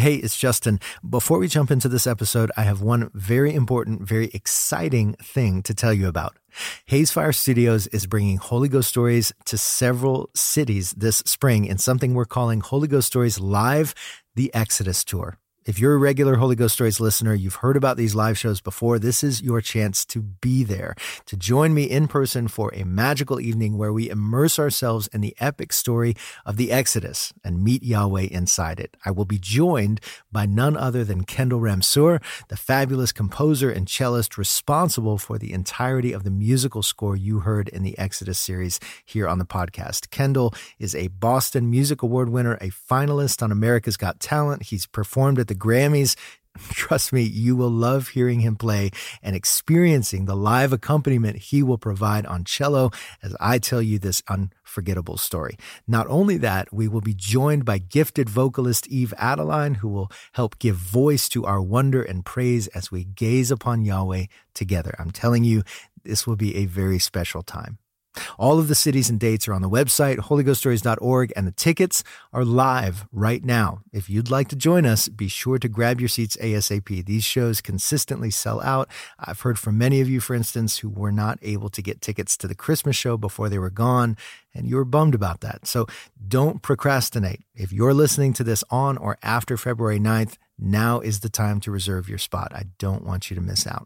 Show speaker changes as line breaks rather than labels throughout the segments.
Hey, it's Justin. Before we jump into this episode, I have one very important, very exciting thing to tell you about. Hazefire Studios is bringing Holy Ghost Stories to several cities this spring in something we're calling Holy Ghost Stories Live, the Exodus Tour. If you're a regular Holy Ghost Stories listener, you've heard about these live shows before. This is your chance to be there, to join me in person for a magical evening where we immerse ourselves in the epic story of the Exodus and meet Yahweh inside it. I will be joined by none other than Kendall Ramseur, the fabulous composer and cellist responsible for the entirety of the musical score you heard in the Exodus series here on the podcast. Kendall is a Boston Music Award winner, a finalist on America's Got Talent. He's performed at the Grammys. Trust me, you will love hearing him play and experiencing the live accompaniment he will provide on cello as I tell you this unforgettable story. Not only that, we will be joined by gifted vocalist Eve Adeline, who will help give voice to our wonder and praise as we gaze upon Yahweh together. I'm telling you, this will be a very special time. All of the cities and dates are on the website, holyghoststories.org, and the tickets are live right now. If you'd like to join us, be sure to grab your seats ASAP. These shows consistently sell out. I've heard from many of you, for instance, who were not able to get tickets to the Christmas show before they were gone, and you were bummed about that. So don't procrastinate. If you're listening to this on or after February 9th, now is the time to reserve your spot. I don't want you to miss out.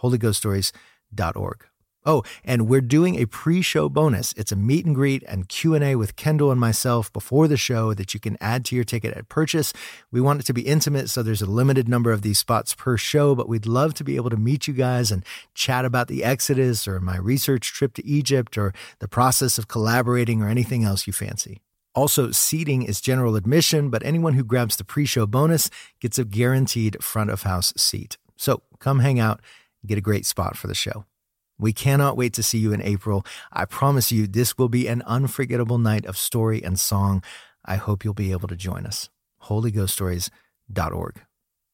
holyghoststories.org. Oh, and we're doing a pre-show bonus. It's a meet and greet and Q&A with Kendall and myself before the show that you can add to your ticket at purchase. We want it to be intimate, so there's a limited number of these spots per show, but we'd love to be able to meet you guys and chat about the Exodus or my research trip to Egypt or the process of collaborating or anything else you fancy. Also, seating is general admission, but anyone who grabs the pre-show bonus gets a guaranteed front-of-house seat. So come hang out and get a great spot for the show. We cannot wait to see you in April. I promise you, this will be an unforgettable night of story and song. I hope you'll be able to join us. holyghoststories.org.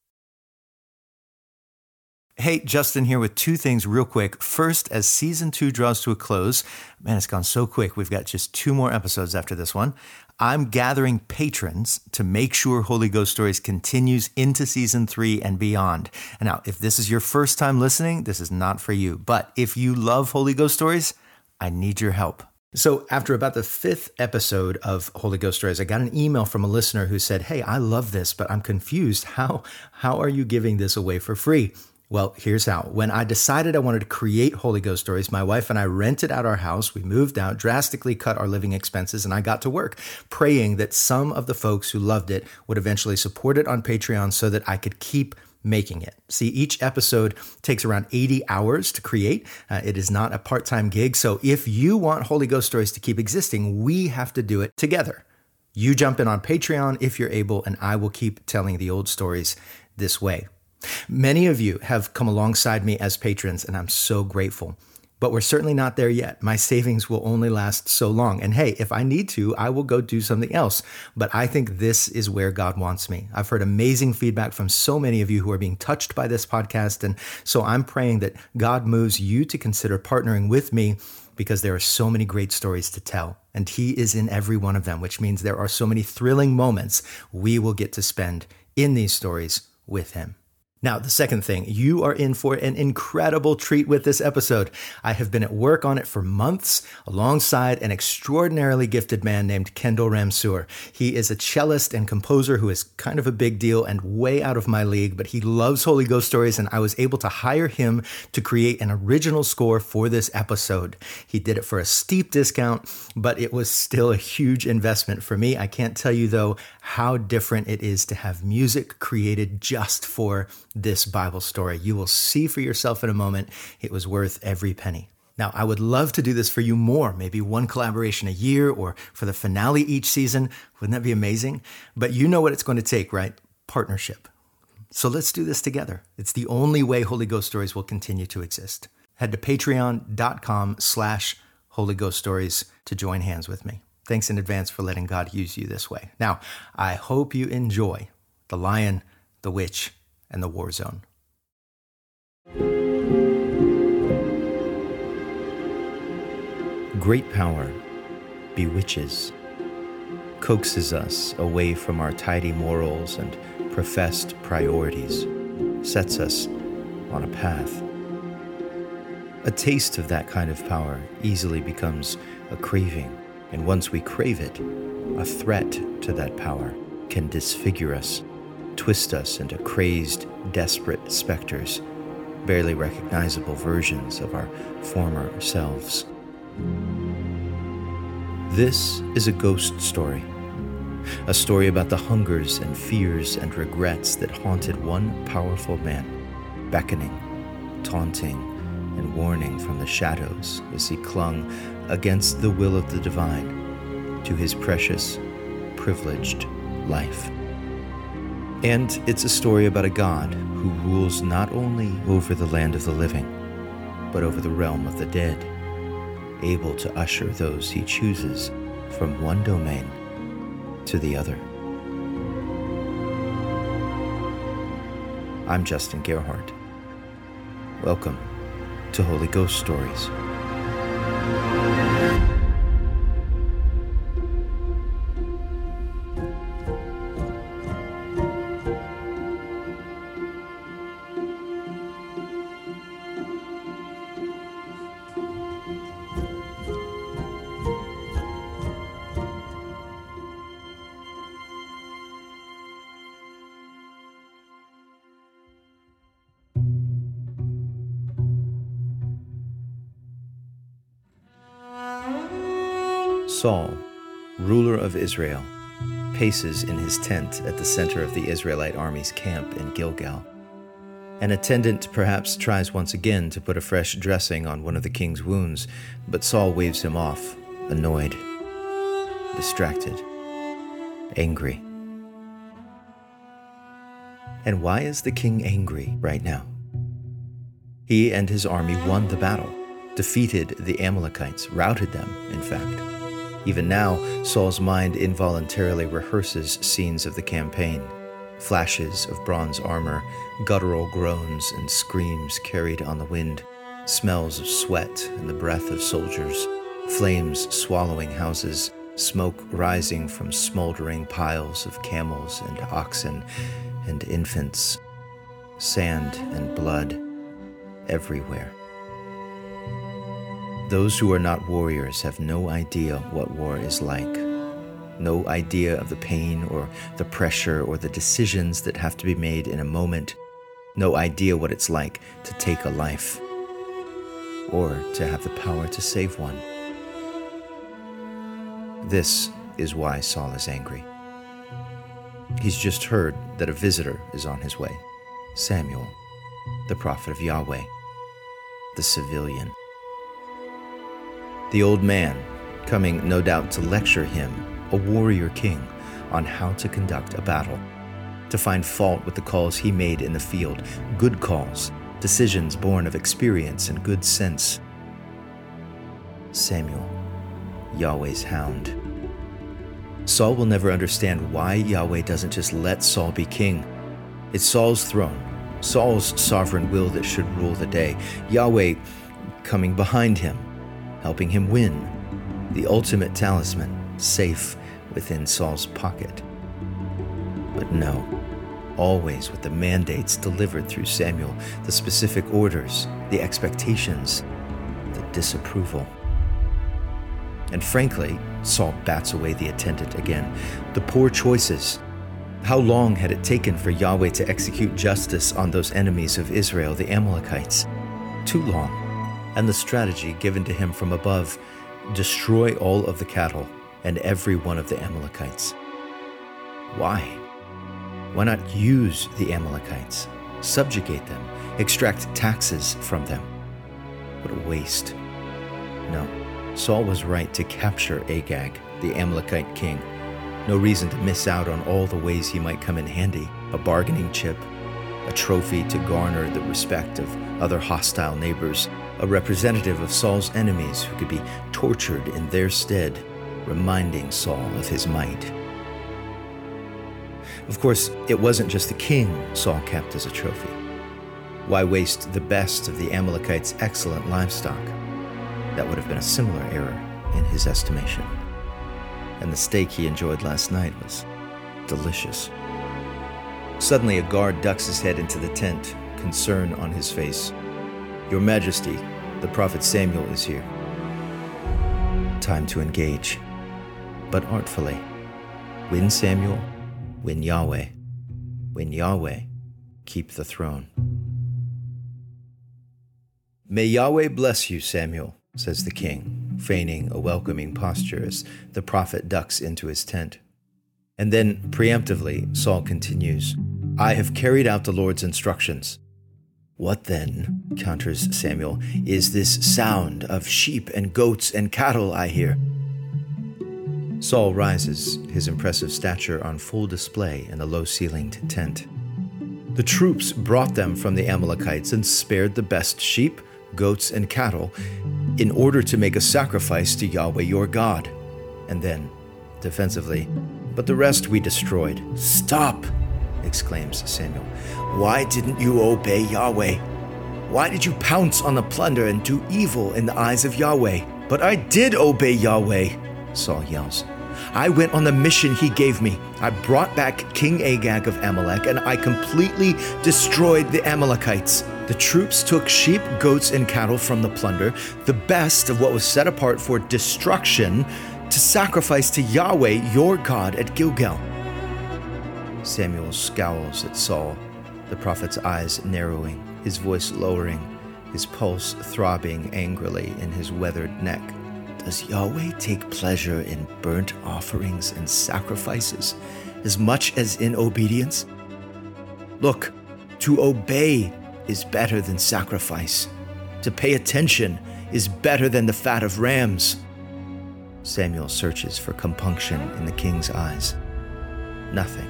Hey, Justin here with two things real quick. First, as season 2 draws to a close, man, it's gone so quick. We've got just 2 more episodes after this one. I'm gathering patrons to make sure Holy Ghost Stories continues into season 3 and beyond. And now, if this is your first time listening, this is not for you. But if you love Holy Ghost Stories, I need your help. So after about the 5th episode of Holy Ghost Stories, I got an email from a listener who said, "Hey, I love this, but I'm confused. How are you giving this away for free?" Well, here's how. When I decided I wanted to create Holy Ghost Stories, my wife and I rented out our house. We moved out, drastically cut our living expenses, and I got to work praying that some of the folks who loved it would eventually support it on Patreon so that I could keep making it. See, each episode takes around 80 hours to create. It is not a part-time gig. So if you want Holy Ghost Stories to keep existing, we have to do it together. You jump in on Patreon if you're able, and I will keep telling the old stories this way. Many of you have come alongside me as patrons, and I'm so grateful. But we're certainly not there yet. My savings will only last so long. And hey, if I need to, I will go do something else. But I think this is where God wants me. I've heard amazing feedback from so many of you who are being touched by this podcast. And so I'm praying that God moves you to consider partnering with me because there are so many great stories to tell. And He is in every one of them, which means there are so many thrilling moments we will get to spend in these stories with Him. Now, the second thing, you are in for an incredible treat with this episode. I have been at work on it for months alongside an extraordinarily gifted man named Kendall Ramseur. He is a cellist and composer who is kind of a big deal and way out of my league, but he loves Holy Ghost Stories, and I was able to hire him to create an original score for this episode. He did it for a steep discount, but it was still a huge investment for me. I can't tell you, though, how different it is to have music created just for this Bible story. You will see for yourself in a moment. It was worth every penny. Now, I would love to do this for you more, maybe one collaboration a year or for the finale each season. Wouldn't that be amazing? But you know what it's going to take, right? Partnership. So let's do this together. It's the only way Holy Ghost Stories will continue to exist. Head to patreon.com/Holy Ghost Stories to join hands with me. Thanks in advance for letting God use you this way. Now, I hope you enjoy The Lion, the Witch, and the War Zone. Great power bewitches, coaxes us away from our tidy morals and professed priorities, sets us on a path. A taste of that kind of power easily becomes a craving, and once we crave it, a threat to that power can disfigure us, twist us into crazed, desperate specters, barely recognizable versions of our former selves. This is a ghost story, a story about the hungers and fears and regrets that haunted one powerful man, beckoning, taunting, and warning from the shadows as he clung against the will of the divine to his precious, privileged life. And it's a story about a God who rules not only over the land of the living, but over the realm of the dead, able to usher those he chooses from one domain to the other. I'm Justin Gerhardt. Welcome to Holy Ghost Stories. Saul, ruler of Israel, paces in his tent at the center of the Israelite army's camp in Gilgal. An attendant perhaps tries once again to put a fresh dressing on one of the king's wounds, but Saul waves him off, annoyed, distracted, angry. And why is the king angry right now? He and his army won the battle, defeated the Amalekites, routed them, in fact. Even now, Saul's mind involuntarily rehearses scenes of the campaign, flashes of bronze armor, guttural groans and screams carried on the wind, smells of sweat and the breath of soldiers, flames swallowing houses, smoke rising from smoldering piles of camels and oxen and infants, sand and blood everywhere. Those who are not warriors have no idea what war is like, no idea of the pain or the pressure or the decisions that have to be made in a moment, no idea what it's like to take a life or to have the power to save one. This is why Saul is angry. He's just heard that a visitor is on his way, Samuel, the prophet of Yahweh, the civilian. The old man, coming no doubt to lecture him, a warrior king, on how to conduct a battle, to find fault with the calls he made in the field, good calls, decisions born of experience and good sense. Samuel, Yahweh's hound. Saul will never understand why Yahweh doesn't just let Saul be king. It's Saul's throne, Saul's sovereign will that should rule the day. Yahweh coming behind him, helping him win, the ultimate talisman, safe within Saul's pocket. But no, always with the mandates delivered through Samuel, the specific orders, the expectations, the disapproval. And frankly, Saul bats away the attendant again. The poor choices. How long had it taken for Yahweh to execute justice on those enemies of Israel, the Amalekites? Too long. And the strategy given to him from above, destroy all of the cattle and every one of the Amalekites. Why? Why not use the Amalekites, subjugate them, extract taxes from them? What a waste. No, Saul was right to capture Agag, the Amalekite king. No reason to miss out on all the ways he might come in handy, a bargaining chip, a trophy to garner the respect of other hostile neighbors, a representative of Saul's enemies who could be tortured in their stead, reminding Saul of his might. Of course, it wasn't just the king Saul kept as a trophy. Why waste the best of the Amalekites' excellent livestock? That would have been a similar error in his estimation. And the steak he enjoyed last night was delicious. Suddenly, a guard ducks his head into the tent, concern on his face. "Your Majesty, the prophet Samuel is here." Time to engage, but artfully. Win Samuel, win Yahweh. Win Yahweh, keep the throne. "May Yahweh bless you, Samuel," says the king, feigning a welcoming posture as the prophet ducks into his tent. And then, preemptively, Saul continues, "I have carried out the Lord's instructions." "What then," counters Samuel, "is this sound of sheep and goats and cattle I hear?" Saul rises, his impressive stature on full display in the low-ceilinged tent. "The troops brought them from the Amalekites and spared the best sheep, goats, and cattle in order to make a sacrifice to Yahweh your God." And then, defensively, "But the rest we destroyed." "Stop!" exclaims Samuel. "Why didn't you obey Yahweh? Why did you pounce on the plunder and do evil in the eyes of Yahweh?" "But I did obey Yahweh," Saul yells. "I went on the mission he gave me. I brought back King Agag of Amalek, and I completely destroyed the Amalekites. The troops took sheep, goats, and cattle from the plunder, the best of what was set apart for destruction, to sacrifice to Yahweh your God at Gilgal." Samuel scowls at Saul, the prophet's eyes narrowing, his voice lowering, his pulse throbbing angrily in his weathered neck. "Does Yahweh take pleasure in burnt offerings and sacrifices as much as in obedience? Look, to obey is better than sacrifice. To pay attention is better than the fat of rams." Samuel searches for compunction in the king's eyes. Nothing.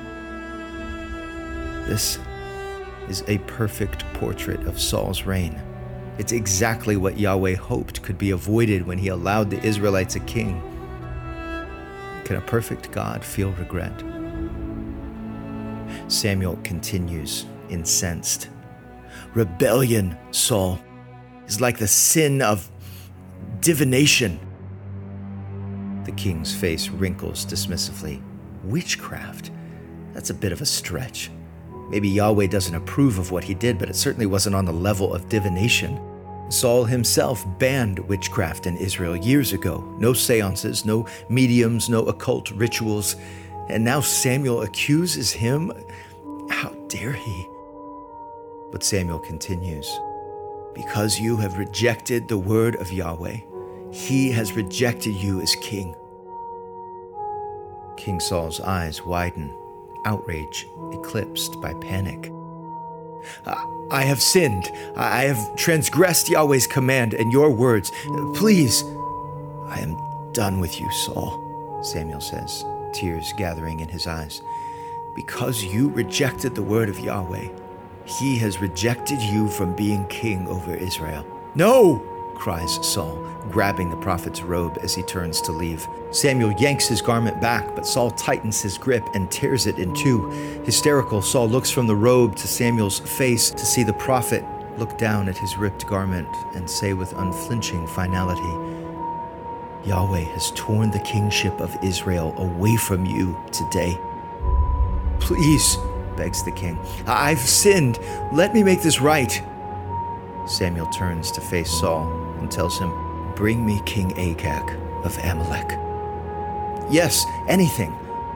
This is a perfect portrait of Saul's reign. It's exactly what Yahweh hoped could be avoided when he allowed the Israelites a king. Can a perfect God feel regret? Samuel continues, incensed. "Rebellion, Saul, is like the sin of divination." The king's face wrinkles dismissively. "Witchcraft? That's a bit of a stretch. Maybe Yahweh doesn't approve of what he did, but it certainly wasn't on the level of divination. Saul himself banned witchcraft in Israel years ago. No seances, no mediums, no occult rituals. And now Samuel accuses him? How dare he?" But Samuel continues, "Because you have rejected the word of Yahweh, he has rejected you as king." King Saul's eyes widen, outrage eclipsed by panic. I have sinned. I have transgressed Yahweh's command and your words. Please." "I am done with you, Saul," Samuel says, tears gathering in his eyes. "Because you rejected the word of Yahweh, he has rejected you from being king over Israel." "No!" cries Saul, grabbing the prophet's robe as he turns to leave. Samuel yanks his garment back, but Saul tightens his grip and tears it in two. Hysterical, Saul looks from the robe to Samuel's face to see the prophet look down at his ripped garment and say with unflinching finality, "Yahweh has torn the kingship of Israel away from you today." "Please," begs the king, "I've sinned. Let me make this right." Samuel turns to face Saul and tells him, "Bring me King Agag of Amalek." "Yes, anything."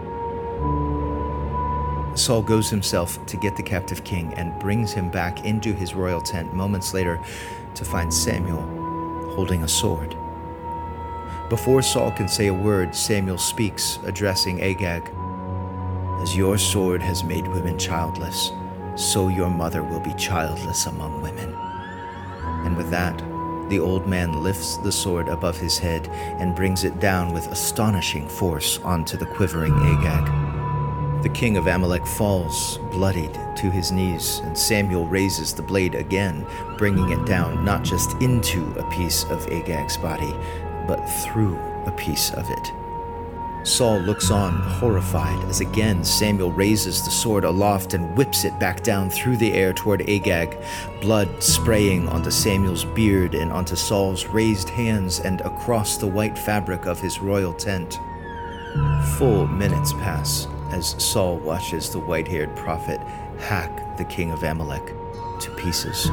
Saul goes himself to get the captive king and brings him back into his royal tent moments later to find Samuel holding a sword. Before Saul can say a word, Samuel speaks, addressing Agag. "As your sword has made women childless, so your mother will be childless among women." And with that, the old man lifts the sword above his head and brings it down with astonishing force onto the quivering Agag. The king of Amalek falls, bloodied, to his knees, and Samuel raises the blade again, bringing it down not just into a piece of Agag's body, but through a piece of it. Saul looks on, horrified, as again Samuel raises the sword aloft and whips it back down through the air toward Agag, blood spraying onto Samuel's beard and onto Saul's raised hands and across the white fabric of his royal tent. Full minutes pass as Saul watches the white-haired prophet hack the king of Amalek to pieces.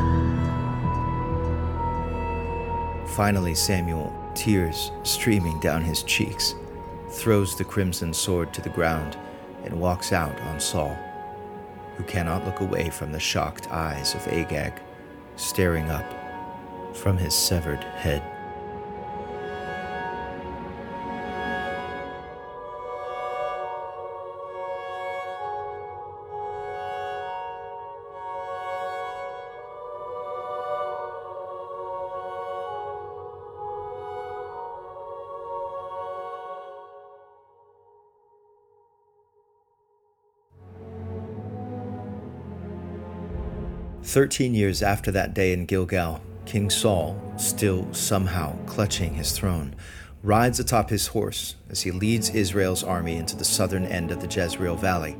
Finally, Samuel, tears streaming down his cheeks, throws the crimson sword to the ground and walks out on Saul, who cannot look away from the shocked eyes of Agag staring up from his severed head. "13 years after that day in Gilgal, King Saul, still somehow clutching his throne, rides atop his horse as he leads Israel's army into the southern end of the Jezreel Valley.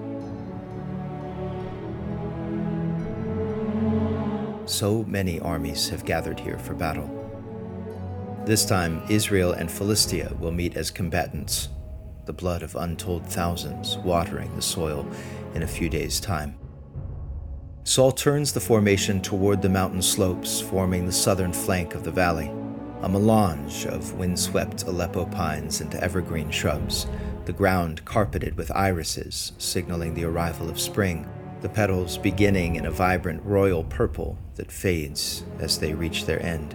So many armies have gathered here for battle. This time, Israel and Philistia will meet as combatants, the blood of untold thousands watering the soil in a few days' time. Saul turns the formation toward the mountain slopes forming the southern flank of the valley, a melange of windswept Aleppo pines and evergreen shrubs, the ground carpeted with irises signaling the arrival of spring, the petals beginning in a vibrant royal purple that fades as they reach their end.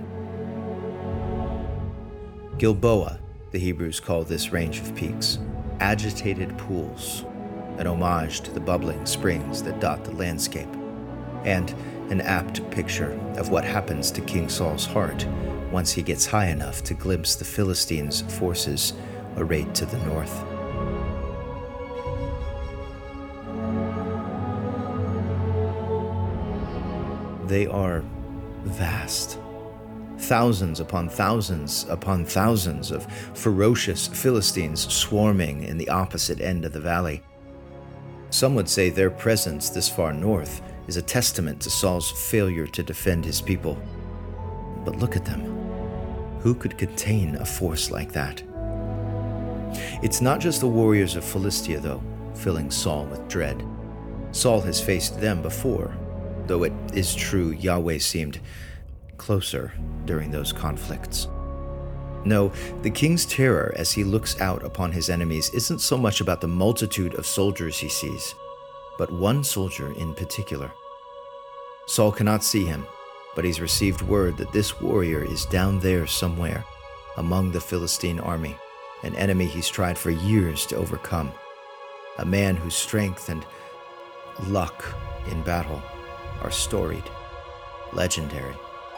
Gilboa, the Hebrews call this range of peaks, agitated pools, an homage to the bubbling springs that dot the landscape, and an apt picture of what happens to King Saul's heart once he gets high enough to glimpse the Philistines' forces arrayed to the north. They are vast. Thousands upon thousands upon thousands of ferocious Philistines swarming in the opposite end of the valley. Some would say their presence this far north is a testament to Saul's failure to defend his people. But look at them. Who could contain a force like that? It's not just the warriors of Philistia, though, filling Saul with dread. Saul has faced them before, though it is true Yahweh seemed closer during those conflicts. No, the king's terror as he looks out upon his enemies isn't so much about the multitude of soldiers he sees, but one soldier in particular. Saul cannot see him, but he's received word that this warrior is down there somewhere, among the Philistine army, an enemy he's tried for years to overcome, a man whose strength and luck in battle are storied, legendary.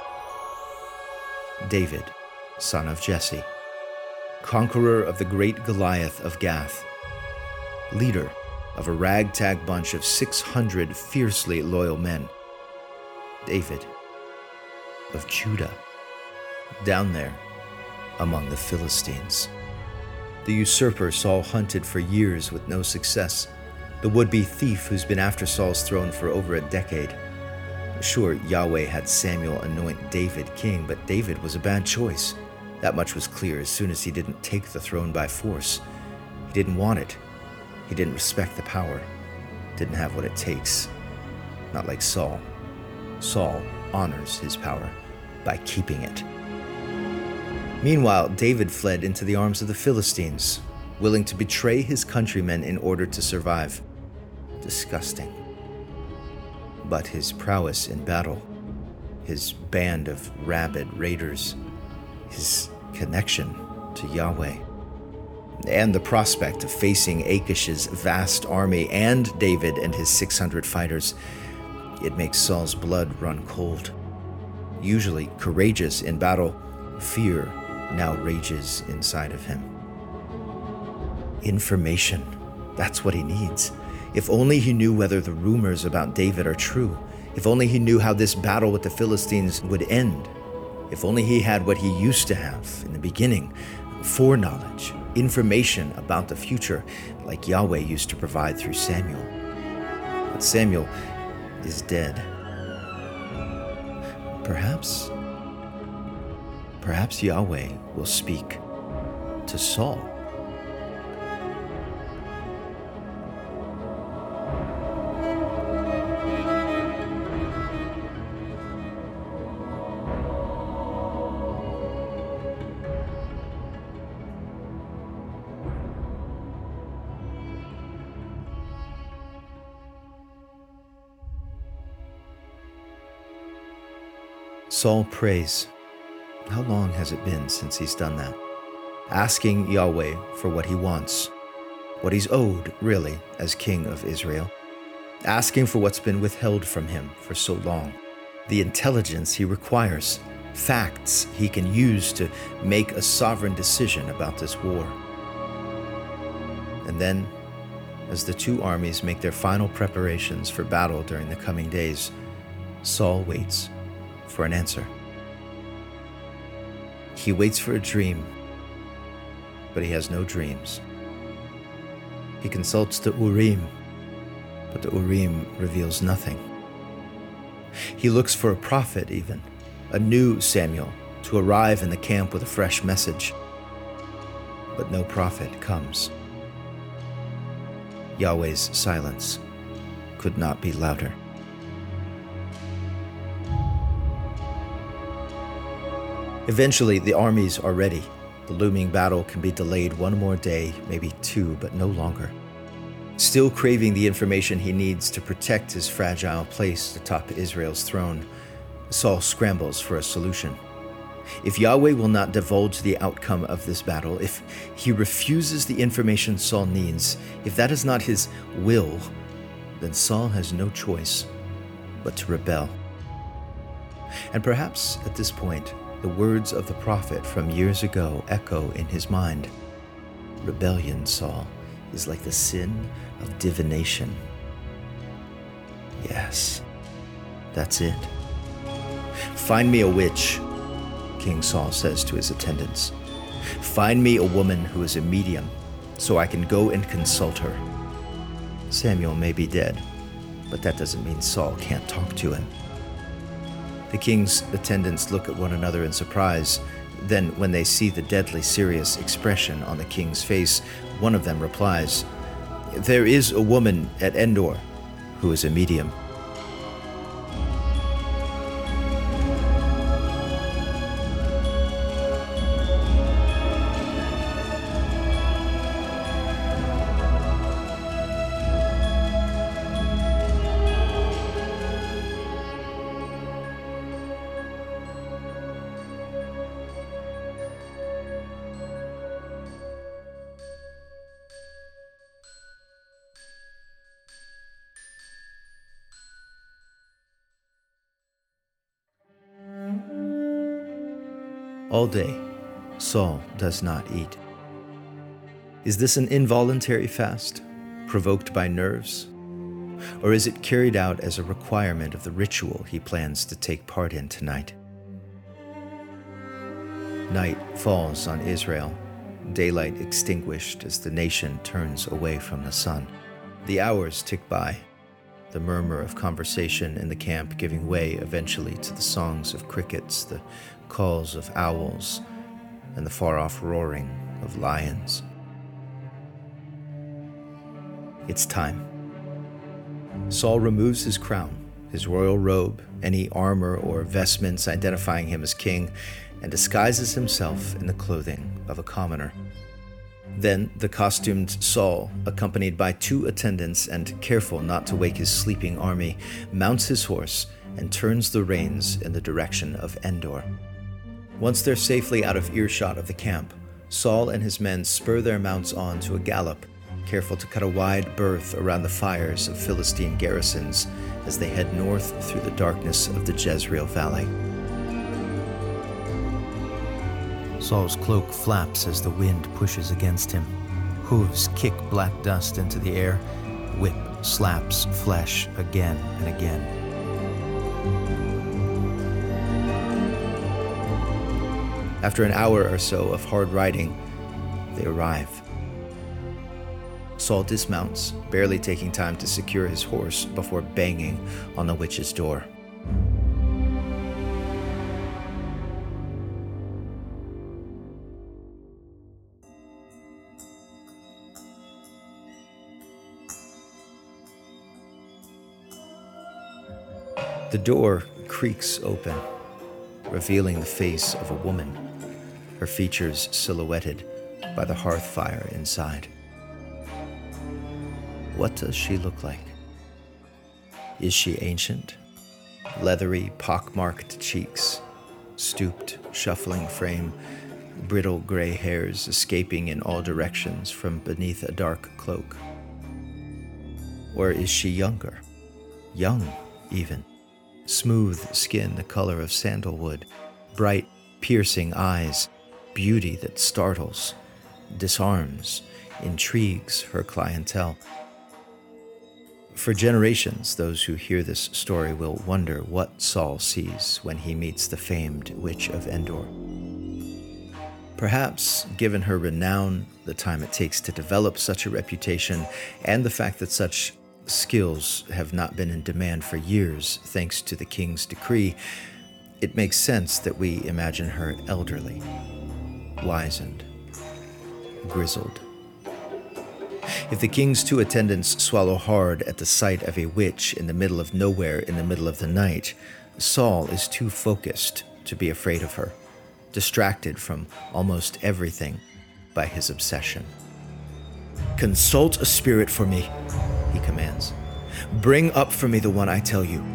David, son of Jesse, conqueror of the great Goliath of Gath, leader of a ragtag bunch of 600 fiercely loyal men. David of Judah, down there among the Philistines. The usurper Saul hunted for years with no success, the would-be thief who's been after Saul's throne for over a decade. Sure, Yahweh had Samuel anoint David king, but David was a bad choice. That much was clear as soon as he didn't take the throne by force. He didn't want it. He didn't respect the power. Didn't have what it takes. Not like Saul. Saul honors his power by keeping it. Meanwhile, David fled into the arms of the Philistines, willing to betray his countrymen in order to survive. Disgusting. But his prowess in battle, his band of rabid raiders, his connection to Yahweh, and the prospect of facing Achish's vast army and David and his 600 fighters, it makes Saul's blood run cold. Usually courageous in battle, fear now rages inside of him. Information, that's what he needs. If only he knew whether the rumors about David are true. If only he knew how this battle with the Philistines would end. If only he had what he used to have in the beginning, foreknowledge, information about the future, like Yahweh used to provide through Samuel. But Samuel is dead. Perhaps Yahweh will speak to Saul. Saul prays. How long has it been since he's done that? Asking Yahweh for what he wants, what he's owed, really, as king of Israel. Asking for what's been withheld from him for so long. The intelligence he requires, facts he can use to make a sovereign decision about this war. And then, as the two armies make their final preparations for battle during the coming days, Saul waits for an answer. He waits for a dream, but he has no dreams. He consults the Urim, but the Urim reveals nothing. He looks for a prophet even, a new Samuel, to arrive in the camp with a fresh message. But no prophet comes. Yahweh's silence could not be louder. Eventually, the armies are ready. The looming battle can be delayed one more day, maybe two, but no longer. Still craving the information he needs to protect his fragile place atop Israel's throne, Saul scrambles for a solution. If Yahweh will not divulge the outcome of this battle, if he refuses the information Saul needs, if that is not his will, then Saul has no choice but to rebel. And perhaps at this point, the words of the prophet from years ago echo in his mind. Rebellion, Saul, is like the sin of divination. Yes, that's it. Find me a witch, King Saul says to his attendants. Find me a woman who is a medium, so I can go and consult her. Samuel may be dead, but that doesn't mean Saul can't talk to him. The king's attendants look at one another in surprise. Then, when they see the deadly serious expression on the king's face, one of them replies, "There is a woman at Endor who is a medium." All day, Saul does not eat. Is this an involuntary fast, provoked by nerves? Or is it carried out as a requirement of the ritual he plans to take part in tonight? Night falls on Israel, daylight extinguished as the nation turns away from the sun. The hours tick by, the murmur of conversation in the camp giving way eventually to the songs of crickets, the calls of owls, and the far-off roaring of lions. It's time. Saul removes his crown, his royal robe, any armor or vestments identifying him as king, and disguises himself in the clothing of a commoner. Then the costumed Saul, accompanied by 2 attendants and careful not to wake his sleeping army, mounts his horse and turns the reins in the direction of Endor. Once they're safely out of earshot of the camp, Saul and his men spur their mounts on to a gallop, careful to cut a wide berth around the fires of Philistine garrisons as they head north through the darkness of the Jezreel Valley. Saul's cloak flaps as the wind pushes against him. Hooves kick black dust into the air. Whip slaps flesh again and again. After an hour or so of hard riding, they arrive. Saul dismounts, barely taking time to secure his horse before banging on the witch's door. The door creaks open, revealing the face of a woman, her features silhouetted by the hearth fire inside. What does she look like? Is she ancient? Leathery, pockmarked cheeks, stooped, shuffling frame, brittle gray hairs escaping in all directions from beneath a dark cloak. Or is she younger? Young, even. Smooth skin the color of sandalwood, bright, piercing eyes, beauty that startles, disarms, intrigues her clientele. For generations, those who hear this story will wonder what Saul sees when he meets the famed Witch of Endor. Perhaps, given her renown, the time it takes to develop such a reputation, and the fact that such skills have not been in demand for years thanks to the king's decree, it makes sense that we imagine her elderly, wizened, grizzled. If the king's two attendants swallow hard at the sight of a witch in the middle of nowhere in the middle of the night, Saul is too focused to be afraid of her, distracted from almost everything by his obsession. "Consult a spirit for me," he commands. "Bring up for me the one I tell you."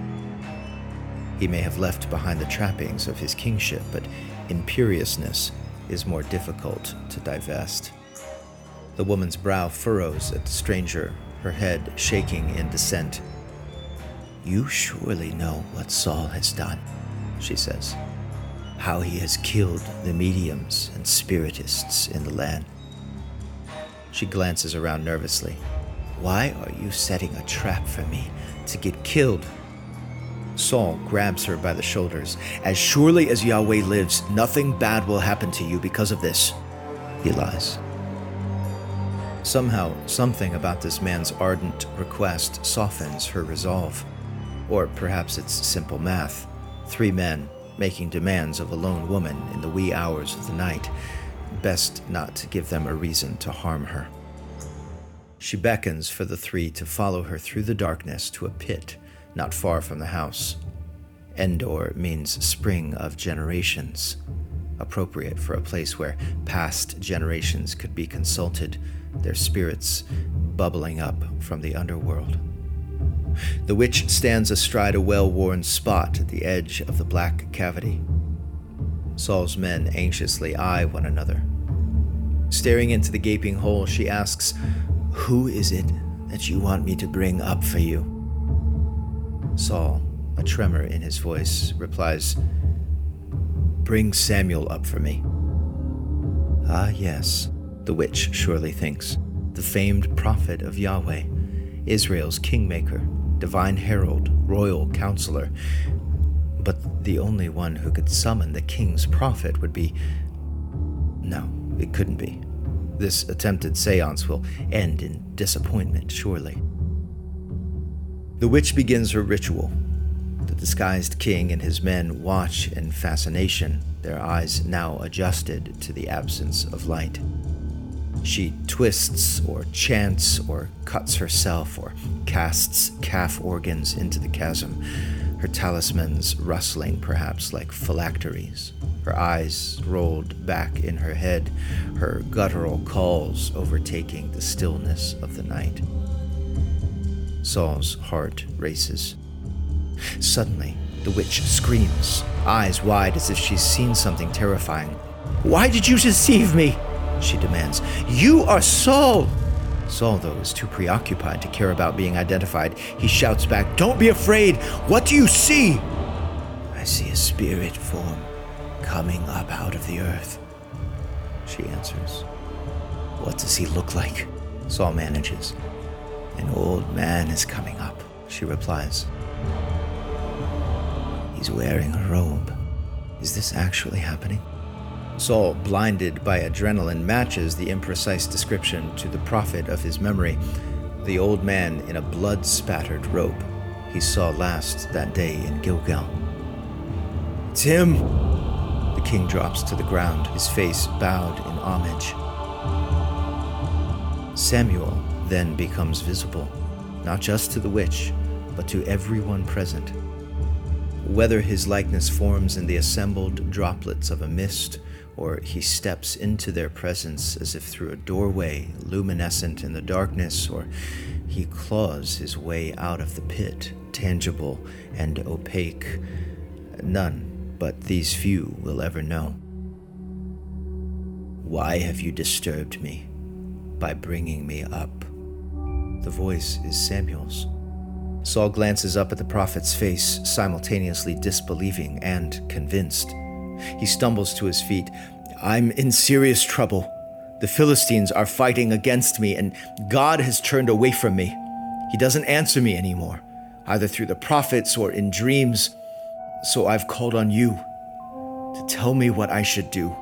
He may have left behind the trappings of his kingship, but imperiousness is more difficult to divest. The woman's brow furrows at the stranger, her head shaking in dissent. "You surely know what Saul has done," she says. "How he has killed the mediums and spiritists in the land." She glances around nervously. "Why are you setting a trap for me to get killed?" Saul grabs her by the shoulders. "As surely as Yahweh lives, nothing bad will happen to you because of this," he lies. Somehow, something about this man's ardent request softens her resolve. Or perhaps it's simple math. 3 men making demands of a lone woman in the wee hours of the night. Best not to give them a reason to harm her. She beckons for the 3 to follow her through the darkness to a pit not far from the house. Endor means spring of generations, appropriate for a place where past generations could be consulted, their spirits bubbling up from the underworld. The witch stands astride a well-worn spot at the edge of the black cavity. Saul's men anxiously eye one another. Staring into the gaping hole, she asks, "Who is it that you want me to bring up for you?" Saul, a tremor in his voice, replies, "Bring Samuel up for me." Ah, yes, the witch surely thinks. The famed prophet of Yahweh, Israel's kingmaker, divine herald, royal counselor. But the only one who could summon the king's prophet would be... No, it couldn't be. This attempted seance will end in disappointment, surely. The witch begins her ritual. The disguised king and his men watch in fascination, their eyes now adjusted to the absence of light. She twists or chants or cuts herself or casts calf organs into the chasm, her talismans rustling perhaps like phylacteries, her eyes rolled back in her head, her guttural calls overtaking the stillness of the night. Saul's heart races. Suddenly, the witch screams, eyes wide as if she's seen something terrifying. "Why did you deceive me?" she demands. "You are Saul!" Saul, though, is too preoccupied to care about being identified. He shouts back, "Don't be afraid! What do you see?" "I see a spirit form coming up out of the earth," she answers. "What does he look like?" Saul manages. "An old man is coming up," she replies. "He's wearing a robe. Is this actually happening?" Saul, blinded by adrenaline, matches the imprecise description to the prophet of his memory, the old man in a blood-spattered robe he saw last that day in Gilgal. "It's him!" The king drops to the ground, his face bowed in homage. Samuel then becomes visible, not just to the witch, but to everyone present. Whether his likeness forms in the assembled droplets of a mist, or he steps into their presence as if through a doorway luminescent in the darkness, or he claws his way out of the pit, tangible and opaque, none but these few will ever know. Why have you disturbed me by bringing me up? The voice is Samuel's. Saul glances up at the prophet's face, simultaneously disbelieving and convinced. He stumbles to his feet. I'm in serious trouble. The Philistines are fighting against me, and God has turned away from me. He doesn't answer me anymore, either through the prophets or in dreams. So I've called on you to tell me what I should do.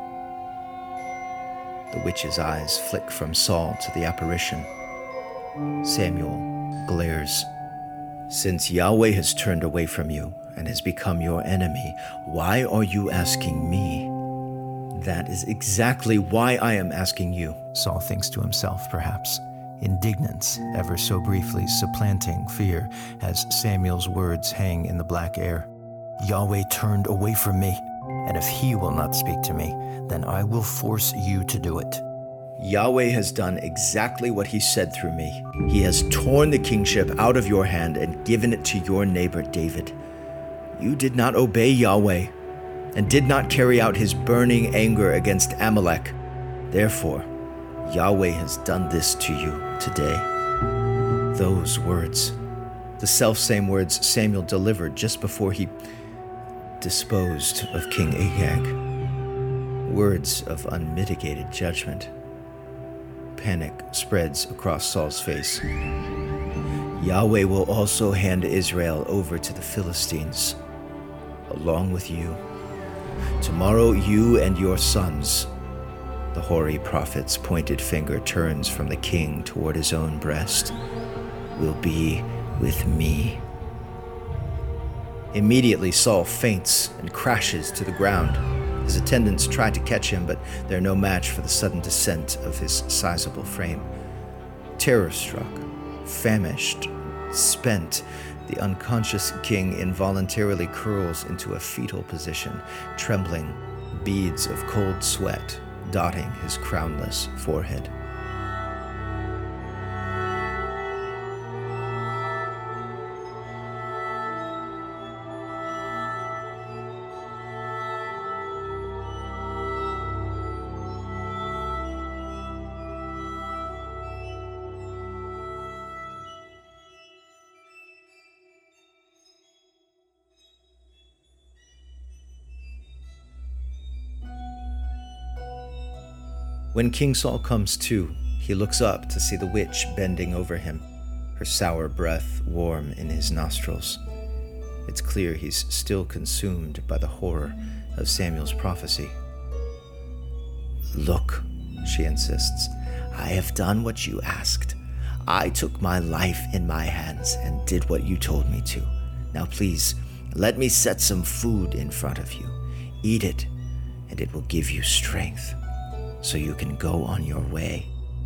The witch's eyes flick from Saul to the apparition. Samuel glares. Since Yahweh has turned away from you and has become your enemy, why are you asking me? That is exactly why I am asking you, Saul thinks to himself, perhaps. Indignance, ever so briefly supplanting fear, as Samuel's words hang in the black air. Yahweh turned away from me, and if he will not speak to me, then I will force you to do it. Yahweh has done exactly what he said through me. He has torn the kingship out of your hand and given it to your neighbor David. You did not obey Yahweh and did not carry out his burning anger against Amalek. Therefore, Yahweh has done this to you today. Those words, the selfsame words Samuel delivered just before he disposed of King Agag. Words of unmitigated judgment. Panic spreads across Saul's face. Yahweh will also hand Israel over to the Philistines, along with you. Tomorrow you and your sons, the hoary prophet's pointed finger turns from the king toward his own breast, will be with me. Immediately Saul faints and crashes to the ground. His attendants try to catch him, but they're no match for the sudden descent of his sizable frame. Terror-struck, famished, spent, the unconscious king involuntarily curls into a fetal position, trembling, beads of cold sweat dotting his crownless forehead. When King Saul comes to, he looks up to see the witch bending over him, her sour breath warm in his nostrils. It's clear he's still consumed by the horror of Samuel's prophecy. Look, she insists, I have done what you asked. I took my life in my hands and did what you told me to. Now please, let me set some food in front of you. Eat it, and it will give you strength, so you can go on your way.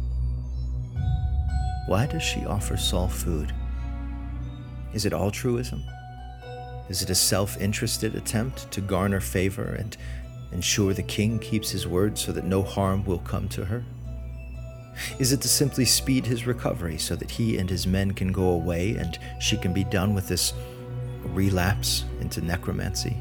Why does she offer Saul food? Is it altruism? Is it a self-interested attempt to garner favor and ensure the king keeps his word so that no harm will come to her? Is it to simply speed his recovery so that he and his men can go away and she can be done with this relapse into necromancy?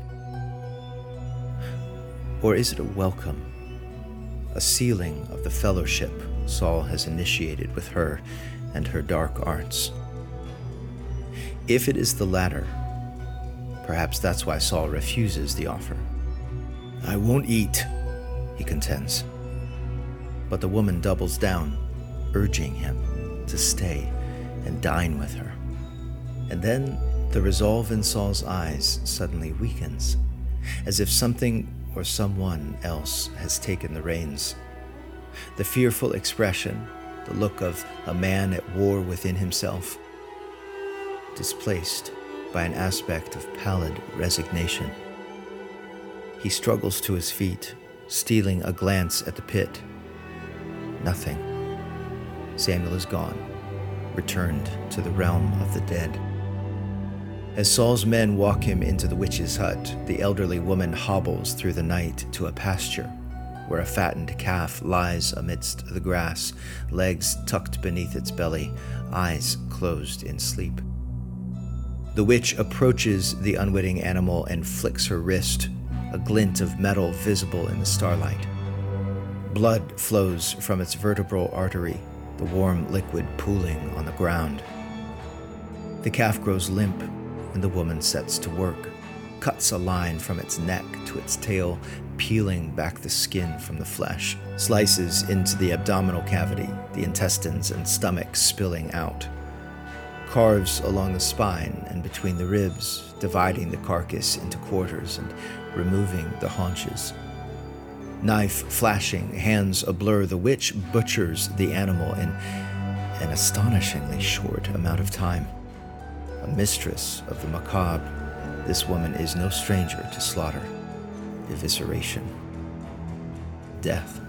Or is it a welcome? A sealing of the fellowship Saul has initiated with her and her dark arts. If it is the latter, perhaps that's why Saul refuses the offer. I won't eat, he contends. But the woman doubles down, urging him to stay and dine with her. And then the resolve in Saul's eyes suddenly weakens, as if something or someone else has taken the reins. The fearful expression, the look of a man at war within himself, displaced by an aspect of pallid resignation. He struggles to his feet, stealing a glance at the pit. Nothing. Samuel is gone, returned to the realm of the dead. As Saul's men walk him into the witch's hut, the elderly woman hobbles through the night to a pasture where a fattened calf lies amidst the grass, legs tucked beneath its belly, eyes closed in sleep. The witch approaches the unwitting animal and flicks her wrist, a glint of metal visible in the starlight. Blood flows from its vertebral artery, the warm liquid pooling on the ground. The calf grows limp, and the woman sets to work, cuts a line from its neck to its tail, peeling back the skin from the flesh, slices into the abdominal cavity, the intestines and stomach spilling out, carves along the spine and between the ribs, dividing the carcass into quarters and removing the haunches. Knife flashing, hands ablur, the witch butchers the animal in an astonishingly short amount of time. A mistress of the macabre, this woman is no stranger to slaughter, evisceration, death.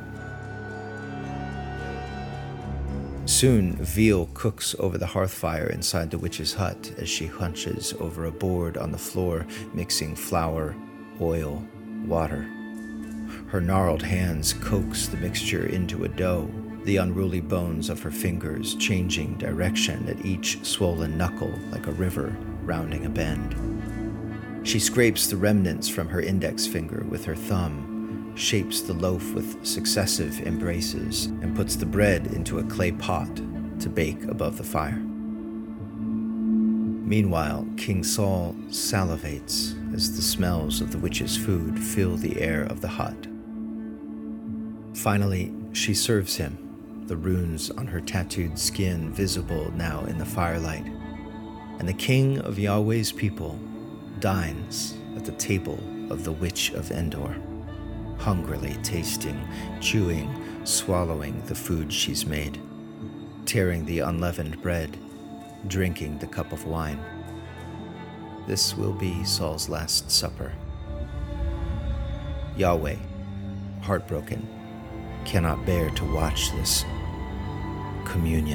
Soon, veal cooks over the hearth fire inside the witch's hut as she hunches over a board on the floor, mixing flour, oil, water. Her gnarled hands coax the mixture into a dough, the unruly bones of her fingers changing direction at each swollen knuckle like a river rounding a bend. She scrapes the remnants from her index finger with her thumb, shapes the loaf with successive embraces, and puts the bread into a clay pot to bake above the fire. Meanwhile, King Saul salivates as the smells of the witch's food fill the air of the hut. Finally, she serves him, the runes on her tattooed skin visible now in the firelight, and the king of Yahweh's people dines at the table of the Witch of Endor, hungrily tasting, chewing, swallowing the food she's made, tearing the unleavened bread, drinking the cup of wine. This will be Saul's last supper. Yahweh, heartbroken, cannot bear to watch this communion.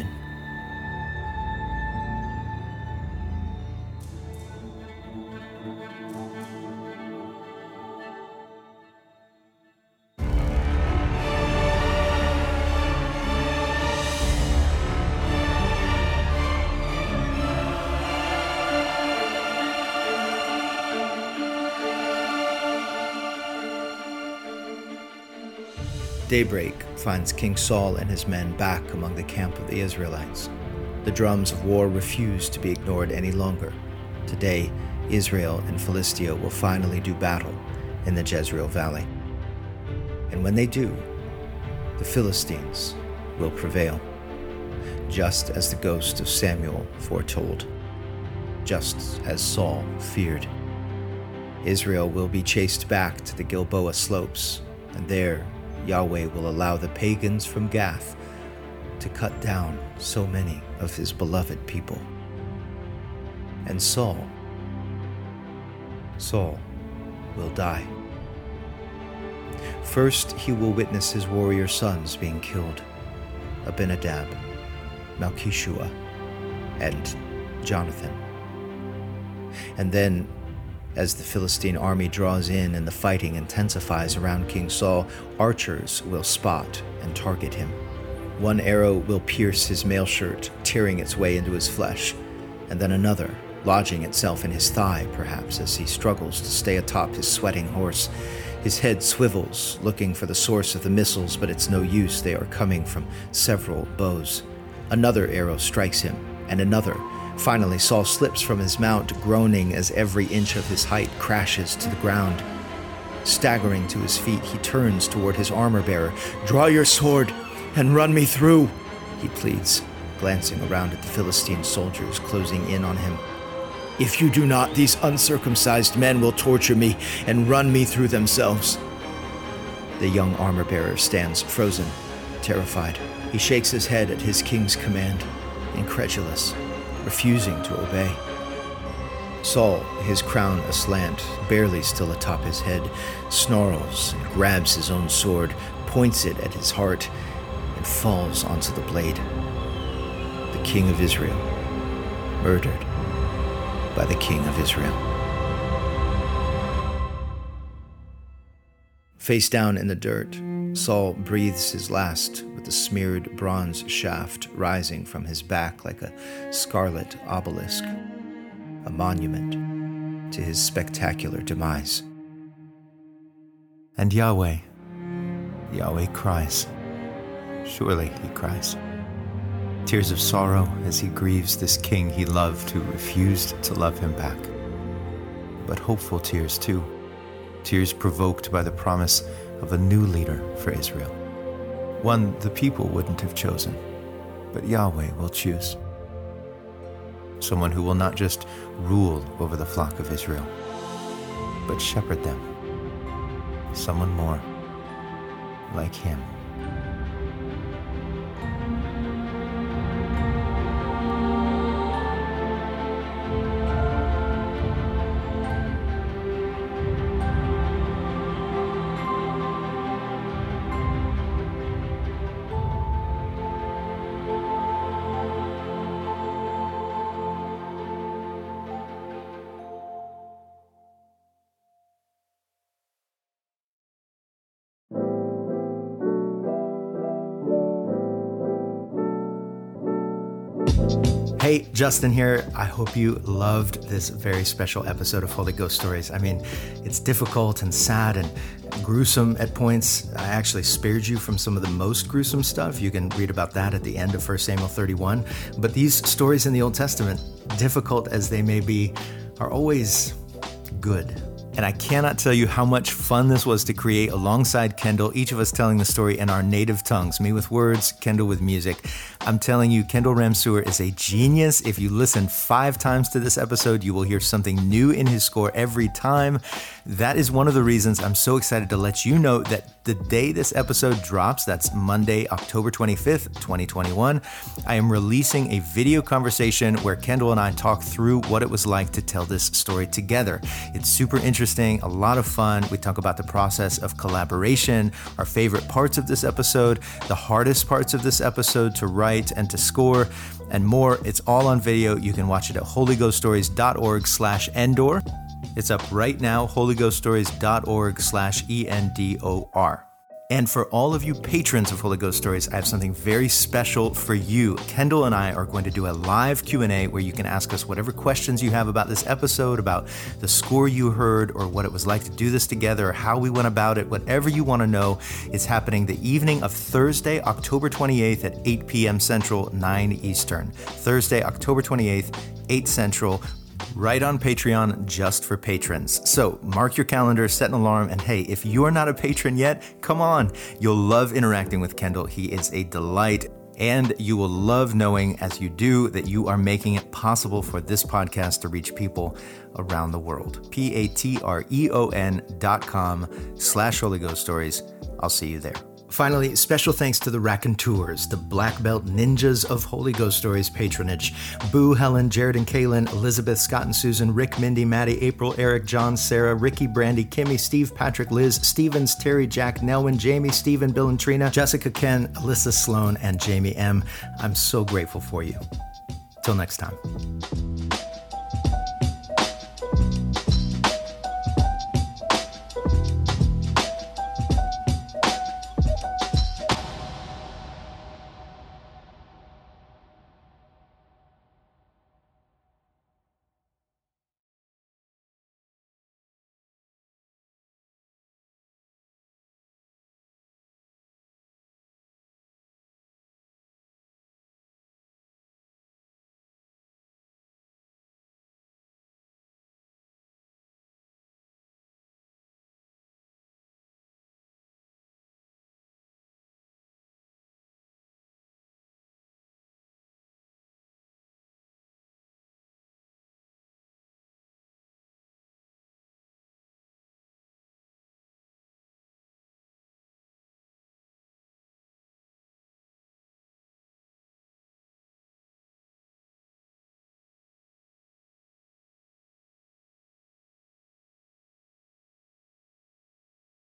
Daybreak finds King Saul and his men back among the camp of the Israelites. The drums of war refuse to be ignored any longer. Today, Israel and Philistia will finally do battle in the Jezreel Valley. And when they do, the Philistines will prevail, just as the ghost of Samuel foretold, just as Saul feared. Israel will be chased back to the Gilboa slopes, and there Yahweh will allow the pagans from Gath to cut down so many of his beloved people. And Saul will die. First, he will witness his warrior sons being killed, Abinadab, Malchishua, and Jonathan. And then, as the Philistine army draws in and the fighting intensifies around King Saul, archers will spot and target him. One arrow will pierce his mail shirt, tearing its way into his flesh, and then another, lodging itself in his thigh, perhaps, as he struggles to stay atop his sweating horse. His head swivels, looking for the source of the missiles, but it's no use. They are coming from several bows. Another arrow strikes him, and another. Finally, Saul slips from his mount, groaning as every inch of his height crashes to the ground. Staggering to his feet, he turns toward his armor-bearer. "Draw your sword and run me through," he pleads, glancing around at the Philistine soldiers closing in on him. "If you do not, these uncircumcised men will torture me and run me through themselves." The young armor-bearer stands frozen, terrified. He shakes his head at his king's command, incredulous, refusing to obey. Saul, his crown aslant, barely still atop his head, snarls and grabs his own sword, points it at his heart, and falls onto the blade. The king of Israel, murdered by the king of Israel. Face down in the dirt, Saul breathes his last with the smeared bronze shaft rising from his back like a scarlet obelisk, a monument to his spectacular demise. And Yahweh cries. Surely he cries. Tears of sorrow as he grieves this king he loved who refused to love him back. But hopeful tears too. Tears provoked by the promise of a new leader for Israel. One the people wouldn't have chosen, but Yahweh will choose. Someone who will not just rule over the flock of Israel, but shepherd them. Someone more like him. Hey, Justin here. I hope you loved this very special episode of Holy Ghost Stories. I mean, it's difficult and sad and gruesome at points. I actually spared you from some of the most gruesome stuff. You can read about that at the end of 1 Samuel 31. But these stories in the Old Testament, difficult as they may be, are always good. And I cannot tell you how much fun this was to create alongside Kendall, each of us telling the story in our native tongues, me with words, Kendall with music. I'm telling you, Kendall Ramseur is a genius. If you listen 5 times to this episode, you will hear something new in his score every time. That is one of the reasons I'm so excited to let you know that the day this episode drops, that's Monday, October 25th, 2021, I am releasing a video conversation where Kendall and I talk through what it was like to tell this story together. It's super interesting, a lot of fun. We talk about the process of collaboration, our favorite parts of this episode, the hardest parts of this episode to write and to score, and more. It's all on video. You can watch it at holyghoststories.org/Endor. It's up right now, holyghoststories.org/ENDOR. And for all of you patrons of Holy Ghost Stories, I have something very special for you. Kendall and I are going to do a live Q&A where you can ask us whatever questions you have about this episode, about the score you heard, or what it was like to do this together, or how we went about it. Whatever you want to know is happening the evening of Thursday, October 28th at 8 p.m. Central, 9 Eastern. Thursday, October 28th, 8 Central, right on Patreon, just for patrons. So mark your calendar, set an alarm, and hey, if you are not a patron yet, come on. You'll love interacting with Kendall. He is a delight. And you will love knowing, as you do, that you are making it possible for this podcast to reach people around the world. patreon.com/Holy Ghost Stories. I'll see you there. Finally, special thanks to the Raconteurs, the Black Belt Ninjas of Holy Ghost Stories patronage. Boo, Helen, Jared and Kaylin, Elizabeth, Scott and Susan, Rick, Mindy, Maddie, April, Eric, John, Sarah, Ricky, Brandy, Kimmy, Steve, Patrick, Liz, Stevens, Terry, Jack, Nelwyn, Jamie, Stephen, Bill and Trina, Jessica, Ken, Alyssa, Sloan, and Jamie M. I'm so grateful for you. Till next time.